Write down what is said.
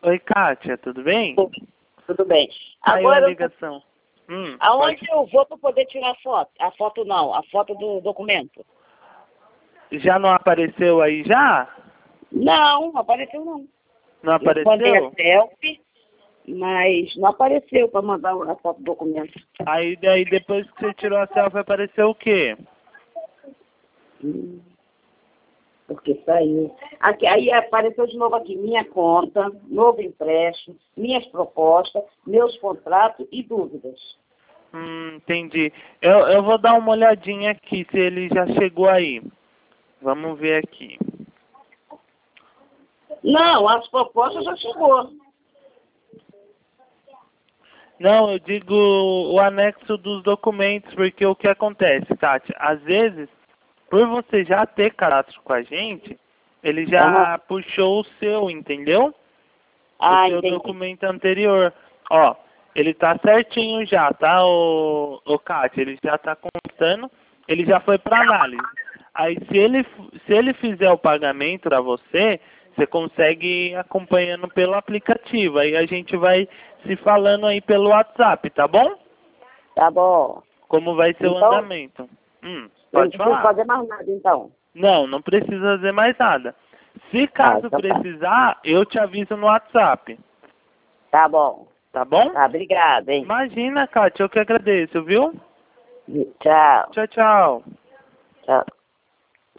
Oi, Kátia, tudo bem? Tudo bem. Caiu a ligação. Aonde eu vou para poder tirar a foto? A foto não, a foto do documento. Já não apareceu aí já? Não apareceu não. Não Eu mandei a apareceu? selfie, mas não apareceu para mandar a foto do documento. Aí daí depois que você tirou a selfie apareceu o quê? Porque saiu. Aqui, aí apareceu de novo aqui, minha conta, novo empréstimo, minhas propostas, meus contratos e dúvidas. Entendi. Eu vou dar uma olhadinha aqui se ele já chegou aí. Vamos ver aqui. Não, as propostas já chegou. Não, eu digo o anexo dos documentos, porque o que acontece, Tati? Às vezes, por você já ter cadastro com a gente, ele já puxou o seu, entendeu? O seu Entendi. documento anterior. Ó, ele tá certinho já, tá, o Kátia? Ele já tá constando, ele já foi para análise. Aí se ele fizer o pagamento para você, você consegue ir acompanhando pelo aplicativo. Aí a gente vai se falando aí pelo WhatsApp, tá bom? Tá bom. Como vai ser o andamento. Pode falar. Não preciso fazer mais nada, então. Não precisa fazer mais nada. Se caso precisar, eu te aviso no WhatsApp. Tá bom. Tá bom? Tá, obrigada, hein? Imagina, Kátia, eu que agradeço, viu? Tchau. Tchau, tchau. Tchau.